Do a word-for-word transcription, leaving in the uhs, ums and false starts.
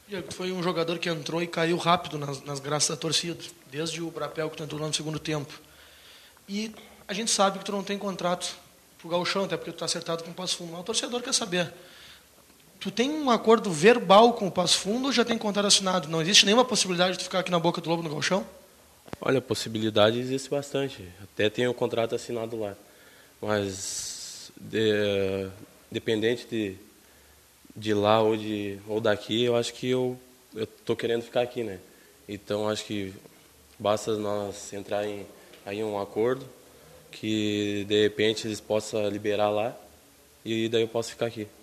Diego, tu foi um jogador que entrou e caiu rápido nas, nas graças da torcida, desde o Brapel que tu entrou lá no segundo tempo. E a gente sabe que tu não tem contrato pro Gauchão, até porque tu tá acertado com o Passo Fundo. Mas o torcedor quer saber, tu tem um acordo verbal com o Passo Fundo ou já tem contrato assinado? Não existe nenhuma possibilidade de tu ficar aqui na Boca do Lobo no Gauchão? Olha, possibilidade existe bastante. Até tenho o contrato assinado lá. Mas, de, dependente de, de lá ou, de, ou daqui, eu acho que eu estou querendo ficar aqui, né? Então, acho que basta nós entrar em aí um acordo que, de repente, eles possam liberar lá e daí eu posso ficar aqui.